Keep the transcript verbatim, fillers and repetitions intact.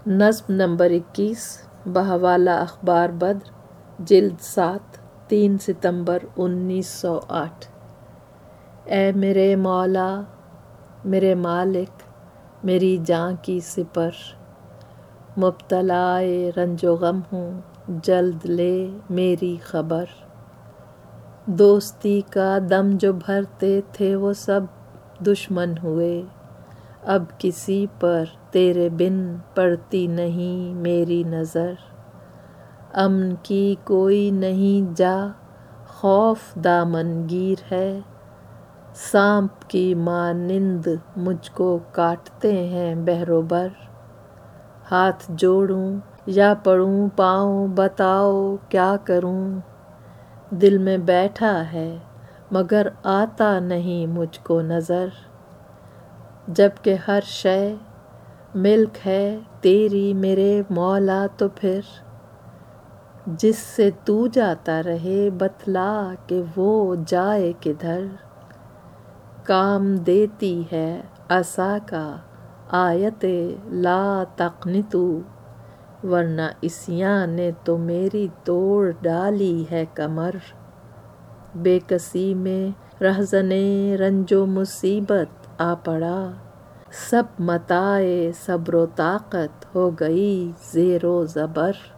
نظم نمبر اکیس بحوالہ اخبار بدر، جلد سات، تین ستمبر انیس سو آٹھ۔ اے میرے مولا، میرے مالک، میری جاں کی سپر، مبتلائے رنج و غم ہوں، جلد لے میری خبر۔ دوستی کا دم جو بھرتے تھے وہ سب دشمن ہوئے، اب کسی پر تیرے بن پڑتی نہیں میری نظر۔ امن کی کوئی نہیں جا، خوف دامن گیر ہے، سانپ کی مانند مجھ کو کاٹتے ہیں بحر و بر۔ ہاتھ جوڑوں یا پڑوں پاؤں، بتاؤ کیا کروں، دل میں بیٹھا ہے مگر آتا نہیں مجھ کو نظر۔ جبکہ ہر شے ملک ہے تیری میرے مولا، تو پھر جس سے تو جاتا رہے بتلا کہ وہ جائے کدھر۔ کام دیتی ہے عصا کا آیت لا تقنطوا، ورنہ عصیاں نے تو میری توڑ ڈالی ہے کمر۔ بے کسی میں رہزنِ رنج و مصیبت آ پڑا، سب متاع صبر و طاقت ہو گئی زیر و زبر۔